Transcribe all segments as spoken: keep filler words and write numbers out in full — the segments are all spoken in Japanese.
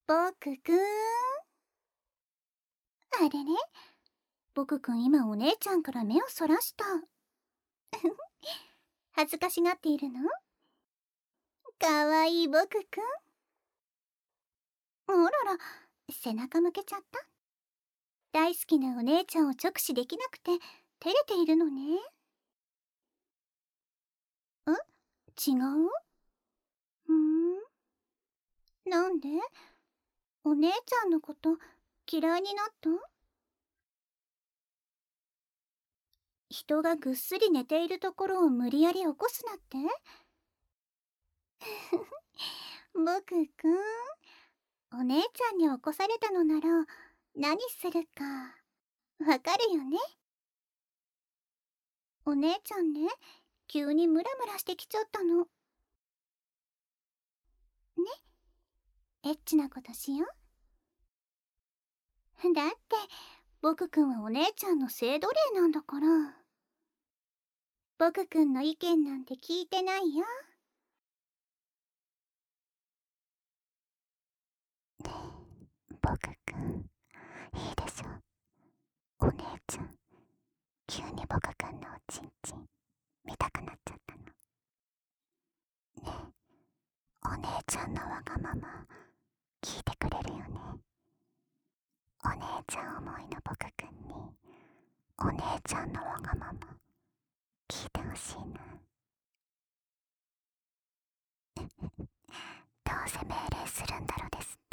僕くん。あれれ、僕くん今お姉ちゃんから目をそらした。恥ずかしがっているの？かわいい僕くん。あらら、背中向けちゃった。大好きなお姉ちゃんを直視できなくて照れているのね。ん？違う？ふーん。なんで？お姉ちゃんのこと嫌いになった？人がぐっすり寝ているところを無理やり起こすなって？僕くん、お姉ちゃんに起こされたのなら何するかわかるよね？お姉ちゃんね、急にムラムラしてきちゃったの。ね、エッチなことしよう。だって僕くんはお姉ちゃんの性奴隷なんだから。僕くんの意見なんて聞いてないよ。 ねえ、僕くん、いいでしょ。お姉ちゃん、急に僕くんのおちんちん見たくなっちゃったの。ねえ、お姉ちゃんのわがまま聞いてくれるよね。お姉ちゃん思いの僕くんにお姉ちゃんのわがまま聞いてほしいな。どうせ命令するんだろですって。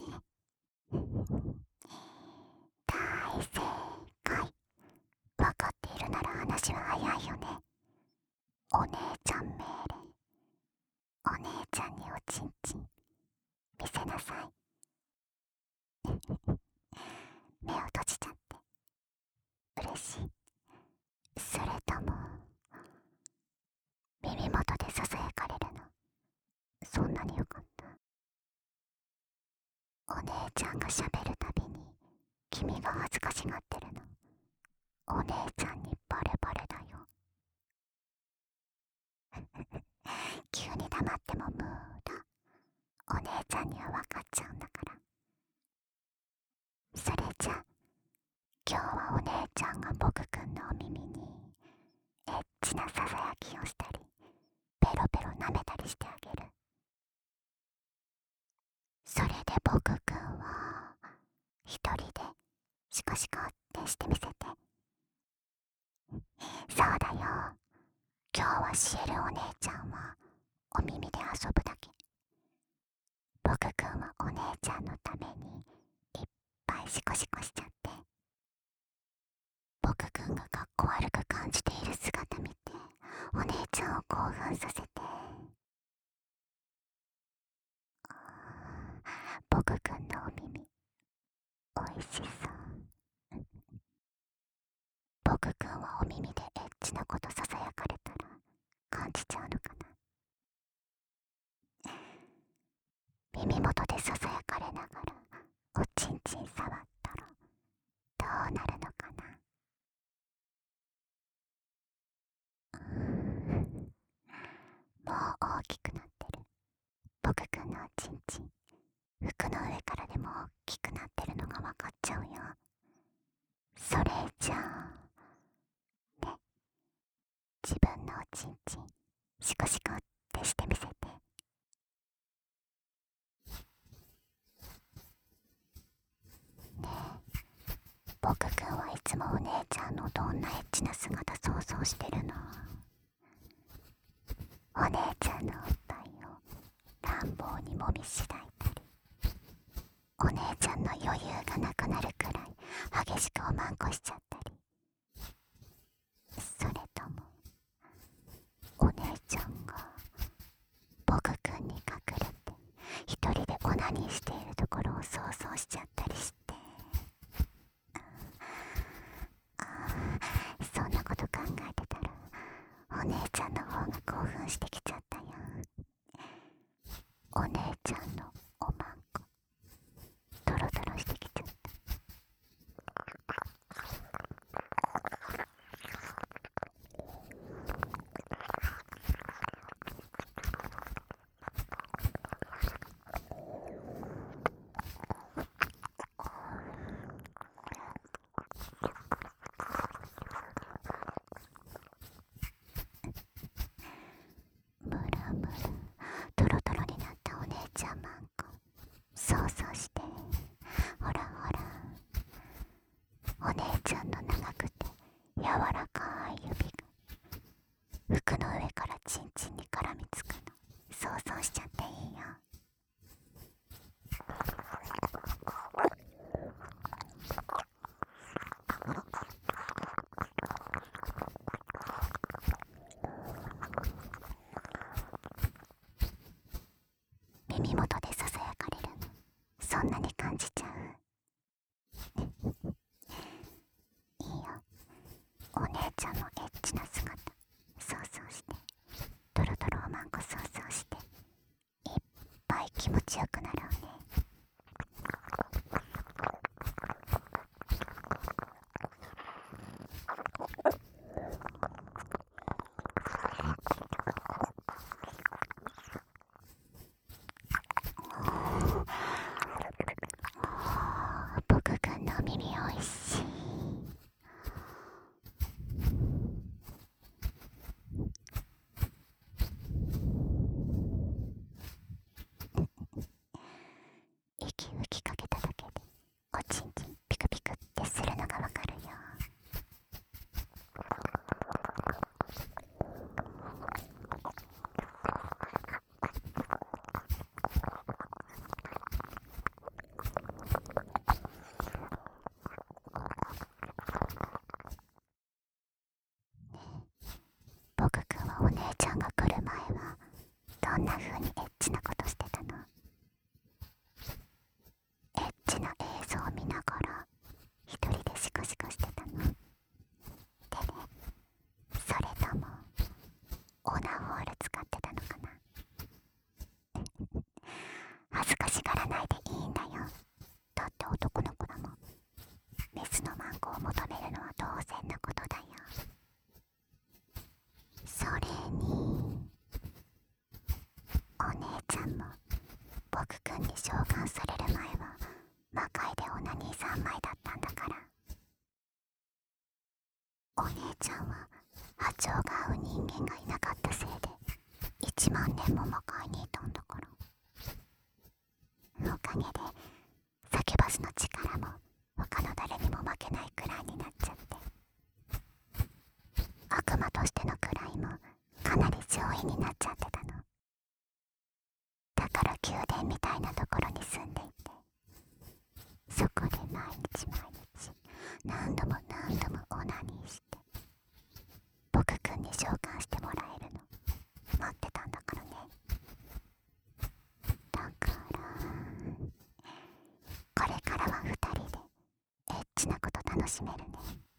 大正解。分かっているなら話は早いよね。お姉ちゃん命令。お姉ちゃんにおちんちん見せなさい。目を閉じちゃって嬉しい？それとも耳元でささやかれるのそんなによかった？お姉ちゃんがしゃべるたびに君が恥ずかしがってるのお姉ちゃんにバレバレだよ。急に黙っても無駄。お姉ちゃんには分かっちゃうんだから。それじゃ今日はお姉ちゃんが僕くんのお耳にエッチなささやきをしたりペロペロ舐めたりしてあげる。それで僕くんは一人でシコシコってしてみせて。そうだよ、今日はシエルお姉ちゃんはお耳で遊ぶだけ。僕くんはお姉ちゃんのためにいっぱいシコシコしちゃって、僕くんがかっこ悪く感じている姿見てお姉ちゃんを興奮させて、僕くんのお耳おいしそう。僕くんはお耳でエッチなことささやかれたら感じちゃうのかな。耳元でささやかれながらおちんちん触ったらどうなるのかな。もう大きくなってる僕くんのおちんちん、服の上からでも大きくなってるのが分かっちゃうよ。それじゃあね、自分のおちんちんシコシコってしてみせて。ねえ、僕くんはいつもお姉ちゃんのどんなエッチな姿想像してるの？お姉ちゃんのおっぱいを乱暴にもみしだいたり、お姉ちゃんの余裕がなくなるくらい激しくおまんこしちゃったり、それともお姉ちゃんが僕くんに隠れて一人でオナニーしているところを想像しちゃったりして、ああ、そんなこと考えてたらお姉ちゃんの方が興奮してきちゃったよ。お姉ちゃんのおまんこドロドロしてきちゃった。 想しちゃっていいよ。耳元でささやかれるの、そんなに感じちゃう？いいよ、お姉ちゃんのエッチな姿想像して、ドロドロおまんこ想像して、いっぱい気持ちよくなろうね。僕くんの耳おいしい。息吹きかけただけでおちんちんピクピクってするのがわかるよ。僕くんはお姉ちゃんが来る前はどんな風にエッチなことしてたの？エッチな映像を見ながら一人でシコシコしてたの？でね、それともオナホール使ってたのかな？恥ずかしがらないでいいんだよ。だって男の子だもん。メスのマンコを求めるのは当然なことだよ。それにお姉ちゃんも僕くんに召喚される前は魔界でオナニー三昧だったんだから。お姉ちゃんは波長が合う人間がいなかったせいでいちまんねんも魔界にいたんだから。おかげでサキュバスの力も他の誰にも負けないくらいになっちゃって、悪魔としての位もかなり上位になっちゃってたの。だから宮殿みたいなところに住んでいて、そこで毎日毎日何度も何度もオナニーして僕くんに召喚してもらえるの待ってたんだからね。だからこれからは二人でエッチなこと楽しめるね。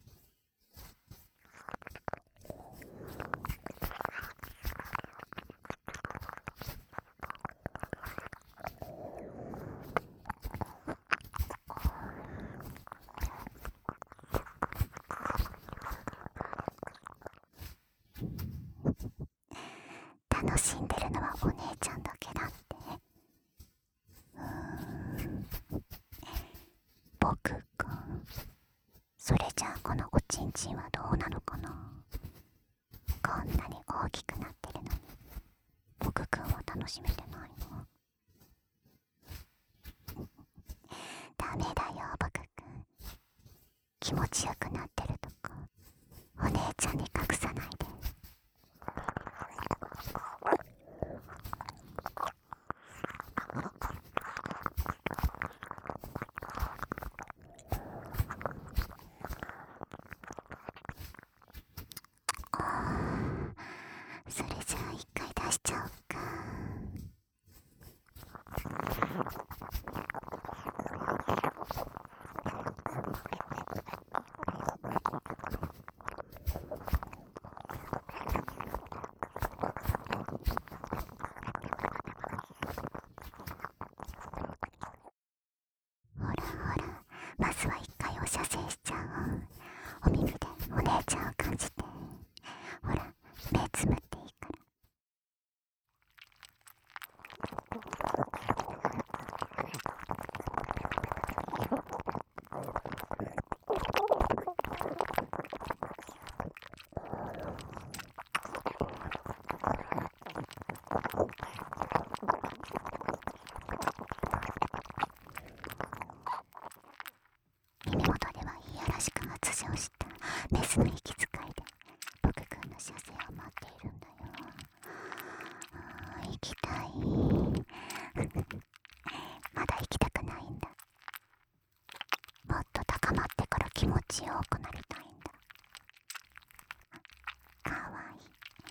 楽しんでるのはお姉ちゃんだけだって。うーん、僕か。それじゃあこのおちんちんはどうなのかな。こんなに大きくなってるのに僕くんは楽しめてないの？ダメだよ僕くん。気持ちよくなってるとかお姉ちゃんに隠さないで。それじゃあ一回出しちゃおうか。 まだ行きたくないんだ。もっと高まってから気持ちよくなりたいんだ。かわいい。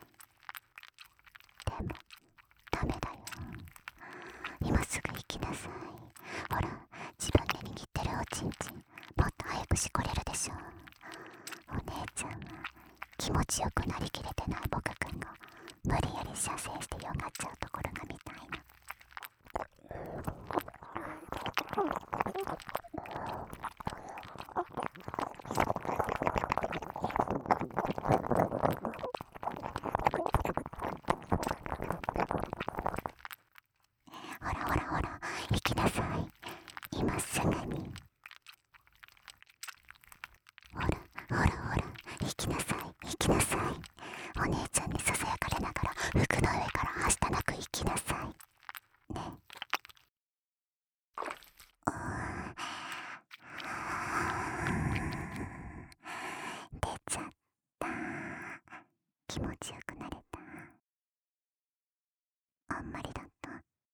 でもダメだよ。今すぐ行きなさい。ほら、自分で握ってるおちんちんもっと早くしこれるでしょ。お姉ちゃんは気持ちよくなりきれてない僕くんが無理やり射精してよがっちゃうところが見たいの。ほらほらほら、行きなさい。今すぐに。ほらほらほら、行きなさい行きなさい。お姉ちゃんにささやかれながら服の上からはしたなく行きなさいね。うーん、出ちゃった。気持ちよくなれた。あんまりだった。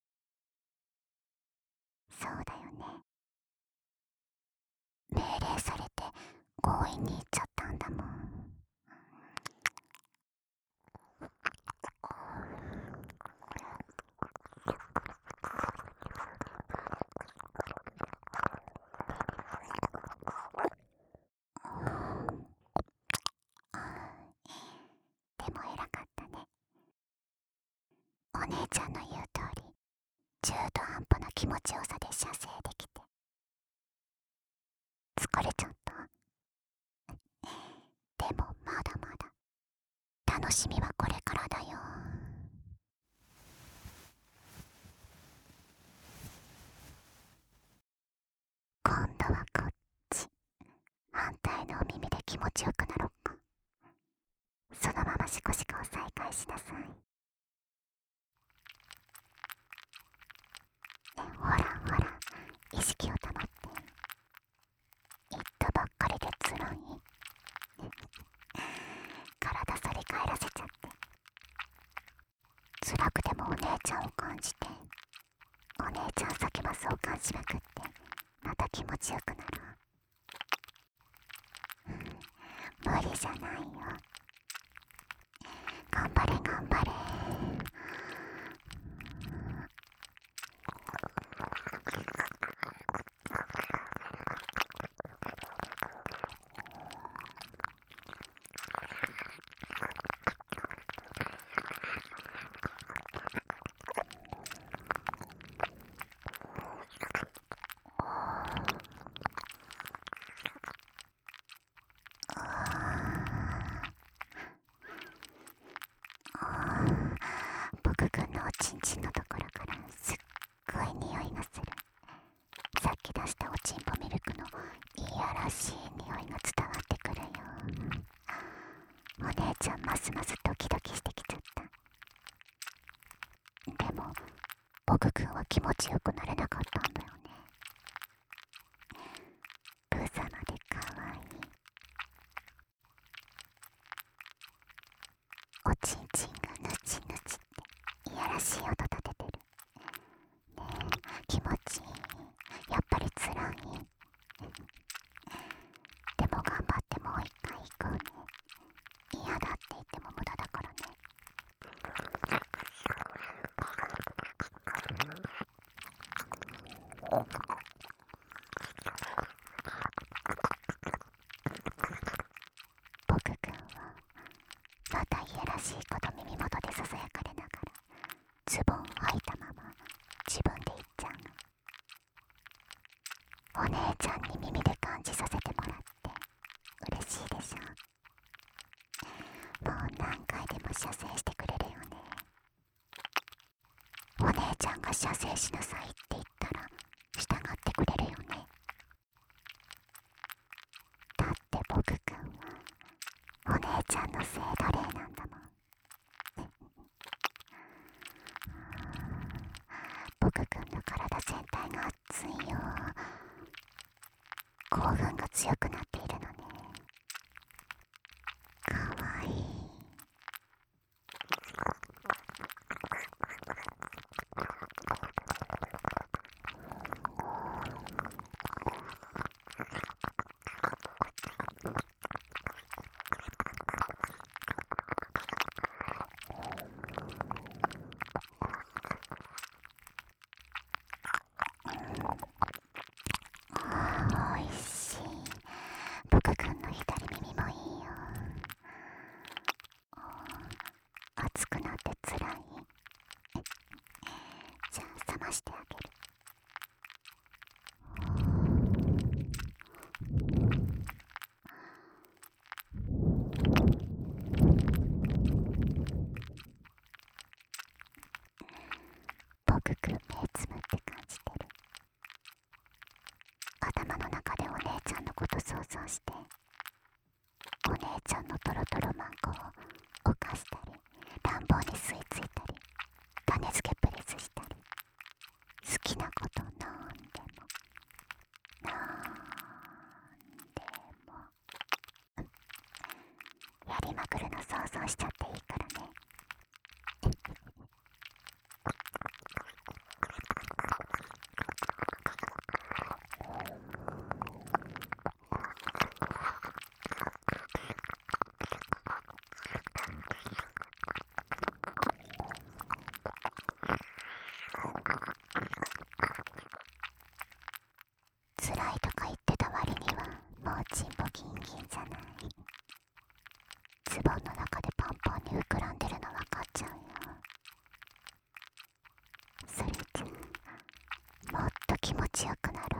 そうだよね。命令されて強引に行っちゃったんだもん。でも偉かったね。お姉ちゃんの言う通り、中途半端な気持ちよさで射精できて疲れちゃった。でもまだまだ楽しみはこれからだよ。今度はこっち、反対のお耳で気持ちよくなろっか。そのままシコシコを再開しなさい。ね、ほらほら、意識を保って。言ったばっかりでつらい。体反り返らせちゃって。辛くてもお姉ちゃんを感じて、お姉ちゃん先マスを感じまくって、また気持ちよくなる。無理じゃないよ。頑張れ頑張れ。僕くんのおちんちんのところからすっごい匂いがする。さっき出したおちんぽミルクのいやらしい匂いが伝わってくるよ。お姉ちゃんますますドキドキしてきちゃった。でも僕くんは気持ちよくなれなかったんだよね。ブザまでかわいい。おちんちんがぬちぬちっていやらしい音立ててる。ねえ、気持ちいい。やっぱりつらい。でも頑張ってもう一回行こうね。嫌だって言っても無駄だからね。僕くんはまたいやらしいこと耳元でささやかれながらズボンを履いたまま自分で行っちゃうの。お姉ちゃんに耳で感じさせてもらって嬉しいでしょ。もう何回でも射精してくれるよね。お姉ちゃんが射精しなさいって言ったら従ってくれるよね。だって僕くんはお姉ちゃんの性奴隷なんだもん。僕くんの体全体が熱いよ。興奮が強くなっているのね。かわいい。 してあげる。僕くん目つむって感じてる。頭の中でお姉ちゃんのこと想像して、お姉ちゃんのトロトロマンコを犯したり、乱暴に吸い付いたり、種付けプレスしたり、好きなことなんでもなんでもやりまくるの想像しちゃっていいからね。辛いとか言ってた割にはもうちんぽギンギンじゃない。ズボンの中でパンパンに膨らんでるの分かっちゃうよ。それじゃもっと気持ちよくなる。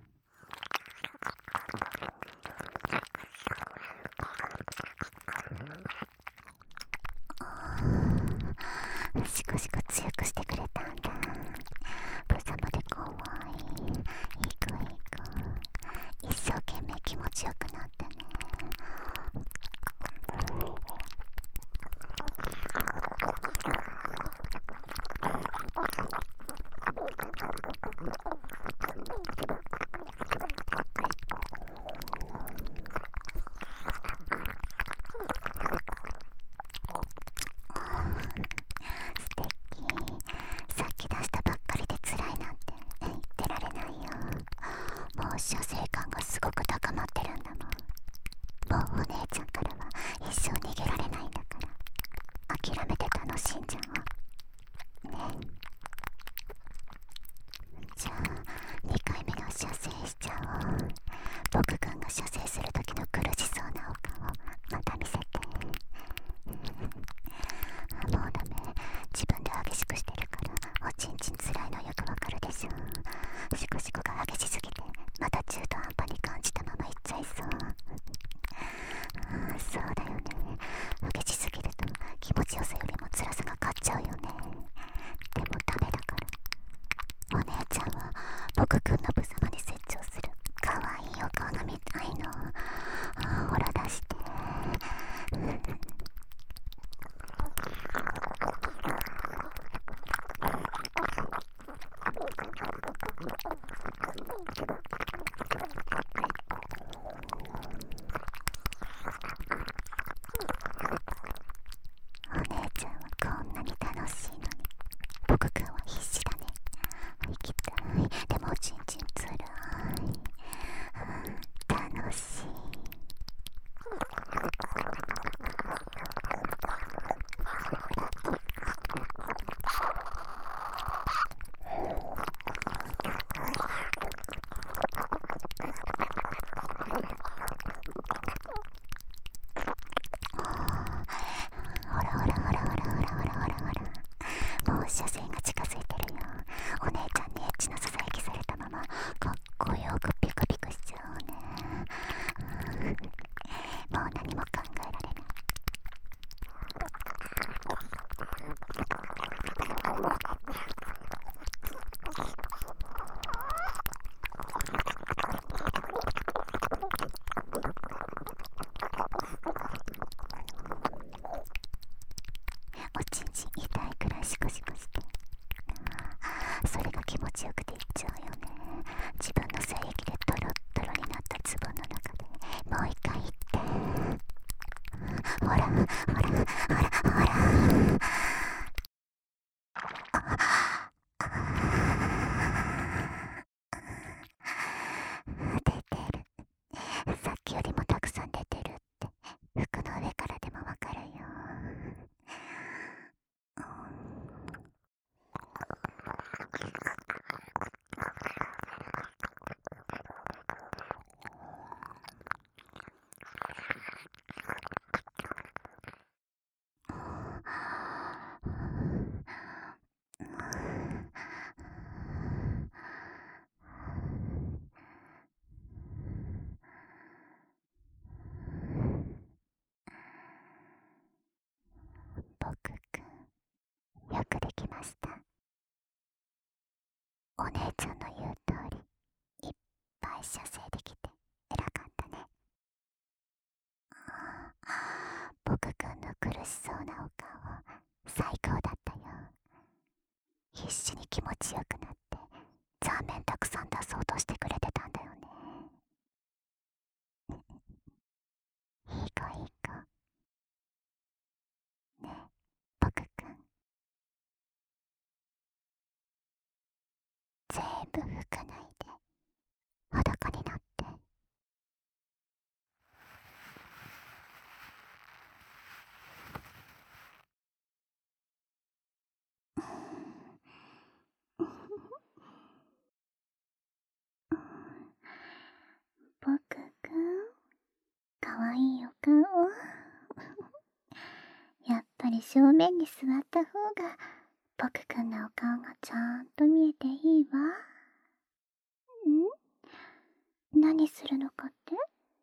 シコシコ強くしてくれたんだ。ブサまで怖い。いい子いい子。一生懸命気持ちよくなってね。さっき出したばっかりで辛いなんて言ってられないよ。もう射精感がすごく高まってるんだもん。もうお姉ちゃんからは一生逃げられないんだから、諦めて楽しんじゃおうね。じゃあにかいめの射精しちゃおう。僕くんが射精する時の苦しそうなお顔また見せて。もうダメ、自分で激しくしてるからおちんちん辛いのよくわかるでしょ。シコシコが激しすぎてまた中途半端に感じたままいっちゃいそう。ああそうだよね、激しすぎると気持ちよさよりも辛さが勝っちゃうよね。でもダメだから、お姉ちゃんは僕くんのブサマに成長するかわいいお顔が見たいの。あほら出して。お姉ちゃんはこんなに楽しいのに僕くんは必死だね。行きたい、でもおちんちんつらい。楽しい。ほらほらほらほらほらほらほらほら、もう射精が近づいてるよ。お姉ちゃんにエッチなささやきされたままかっこよくピクピクしちゃうね。もう何も考えられない。おちんちん痛いくらいシコシコして、それが気持ちよくていっちゃうよね。自分の精液でトロットロになったズボンの中でもう一回言って。ほらほらほらほら。出てる。さっきよりもたくさん出てるって服の上からでもわかるよ。 お姉ちゃんの言う通りいっぱい射精できて偉かったね。僕くんの苦しそうなお顔最高だったよ。必死に気持ちよくなってザーメンたくさん出そうとしてくれてたんだよね。いい子いい子。ねえ僕くん、全部拭かないで裸になって。 僕くん、かわいいお顔。やっぱり正面に座った方が僕くんのお顔がちゃんと見えていいわ。ん？何するのかって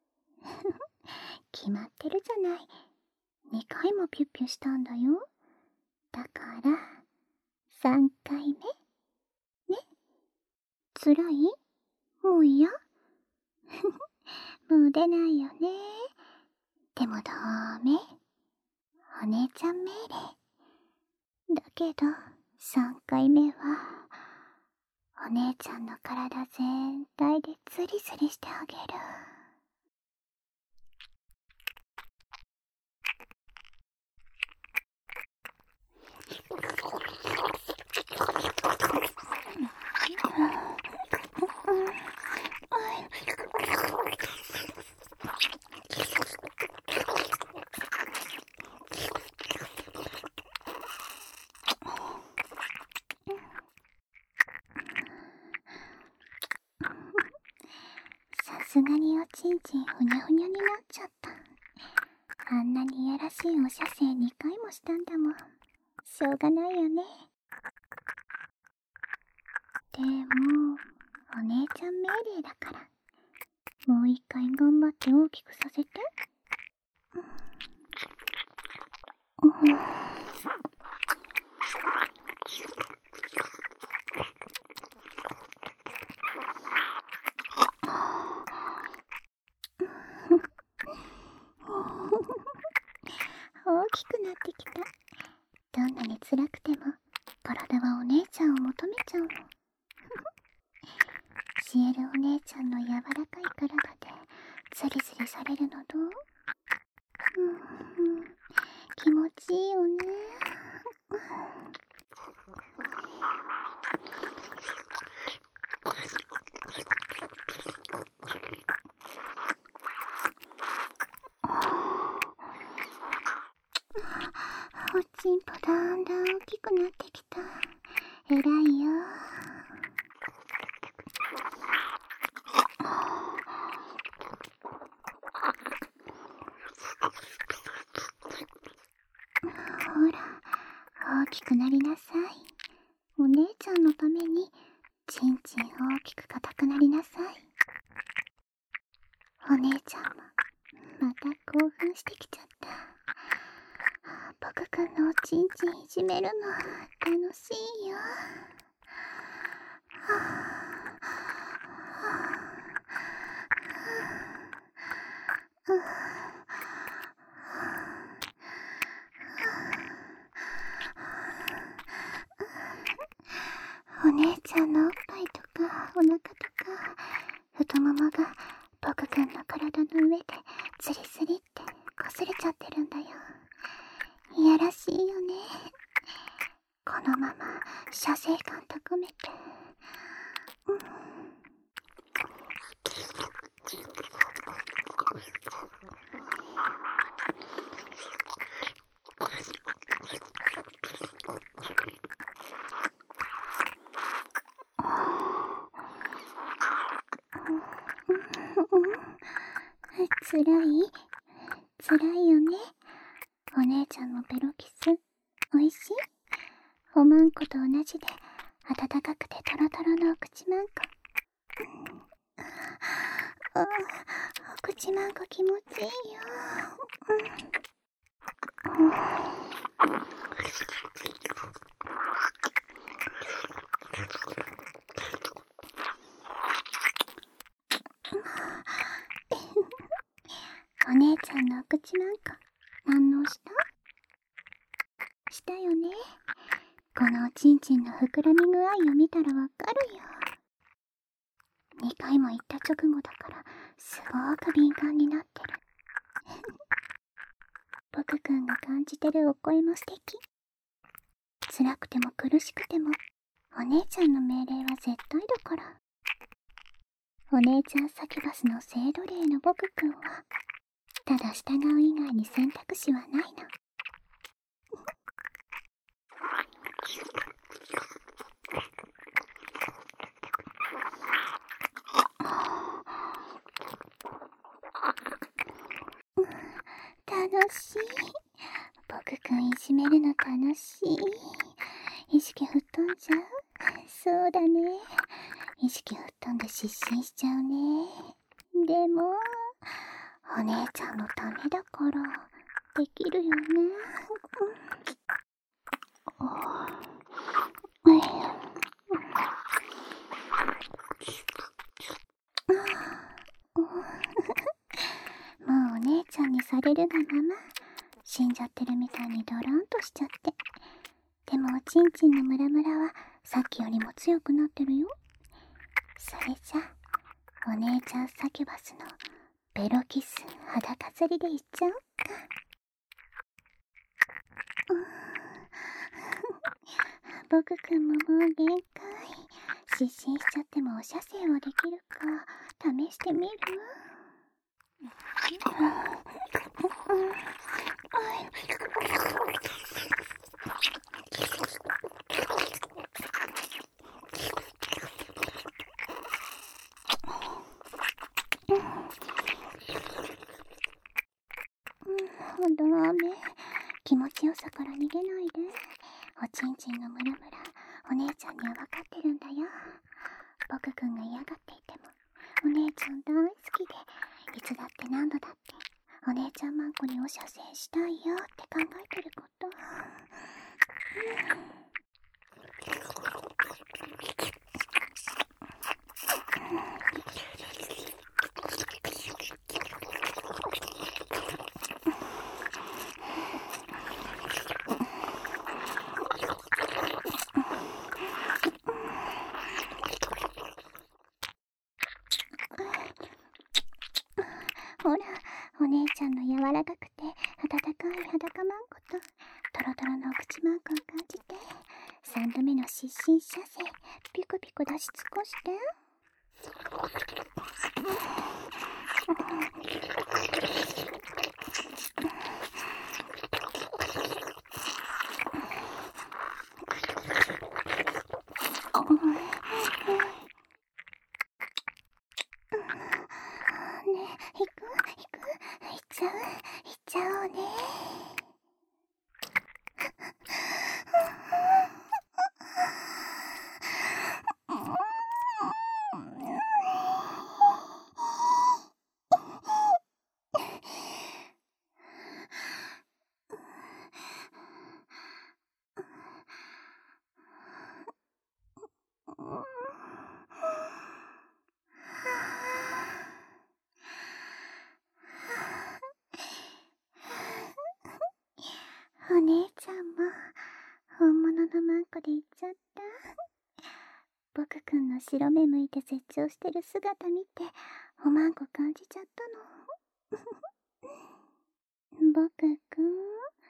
決まってるじゃない。にかいもピュッピュしたんだよ。だからさんかいめね。つらい？もう嫌？もう出ないよね。でもダメ。お姉ちゃん命令。だけどさんかいめはお姉ちゃんの体全体でズリズリしてあげる。さすがにおちんちんふにゃふにゃになっちゃった。あんなにいやらしいお射精にかいもしたんだもん。しょうがないよね。でもお姉ちゃん命令だからもう一回頑張って大きくさせて。うん、大きくなってきた。どんなに辛くても体はお姉ちゃんを求めちゃうの。シエルお姉ちゃんの柔らかい体でズリズリされるのどう？うん、気持ちいいよね。おちんぽだんだん大きくなってきた。えらいよ。ほら、大きくなりなさい。お姉ちゃんのためにちんちん大きく硬くなりなさい。お姉ちゃんもまた興奮してきちゃった。僕くんのおちんちんいじめるの楽しいよ。お姉ちゃんのおっぱいとかお腹とか太ももが僕くんの体の上でズリズリって擦れちゃってるんだよ。いやらしいよね。このまま射精感高めて、うん、つらいつらいよね。お姉ちゃんのペロキスおいしい？おまんこと同じで温かくてトロトロのお口まんこ。あ、お口まんこ気持ちいいよ。うんうん口なんか反応した？したよね。このおちんちんの膨らみ具合を見たらわかるよ。にかいも言った直後だからすごく敏感になってる。僕くんが感じてるお声も素敵。辛くても苦しくてもお姉ちゃんの命令は絶対だから。お姉ちゃんサキュバスの性奴隷の僕くんはただ従う以外に選択肢はないの。楽しい。僕くんいじめるの楽しい。意識吹っ飛んじゃう？そうだね。意識吹っ飛んで失神しちゃうね。でもお姉ちゃんのためだからできるよね。もうお姉ちゃんにされるがまま死んじゃってるみたいにドロンとしちゃって。でもおちんちんのムラムラはさっきよりも強くなってるよ。それじゃお姉ちゃんサキュバスのベロキス裸釣りでいっちゃおうか。僕くんももう限界。失神しちゃってもお射精はできるか試してみる？ダメ。気持ちよさから逃げないで。おちんちんのムラムラお姉ちゃんには分かってるんだよ。僕くんが嫌がっていてもお姉ちゃん大好きで、いつだって何度だってお姉ちゃんマンコにお射精したいよって考えてること。ほら、お姉ちゃんの柔らかくて温かい裸マンコとトロトロのお口マンコを感じて、さんどめの失神射精ピクピク出し尽くして。ねえ、行く行く行っちゃう行っちゃおうね。お姉ちゃんも本物のマンコで行っちゃった。僕くんの白目向いて絶頂してる姿見ておまんこ感じちゃったの。僕くん、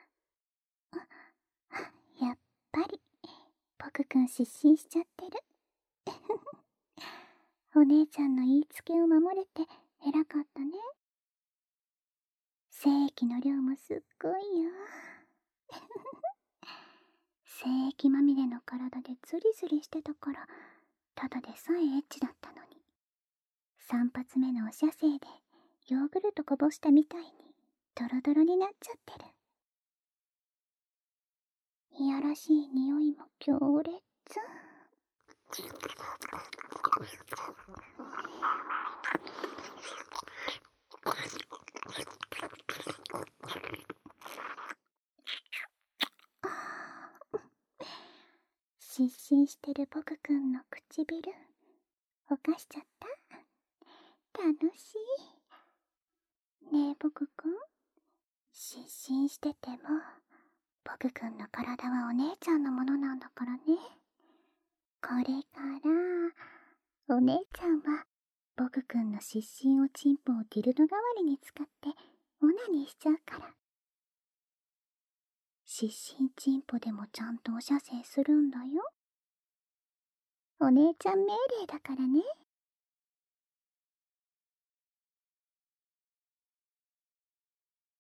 やっぱり僕くん失神しちゃってる。お姉ちゃんの言いつけを守れて偉かったね。精液の量もすっごいよ。精液まみれの体でズリズリしてたからただでさえエッチだったのに、三発目のお射精でヨーグルトこぼしたみたいにドロドロになっちゃってる。いやらしい匂いも強烈。失神してる僕くんの唇おかしちゃった。楽しいね。え僕くん、 失神してても、ボクくんの体はお姉ちゃんのものなんだからね。これからお姉ちゃんはボクくんの失神おちんぽをディルド代わりに使ってオナニーしちゃうから。失神ちんぽでもちゃんとお射精するんだよ。お姉ちゃん命令だからね。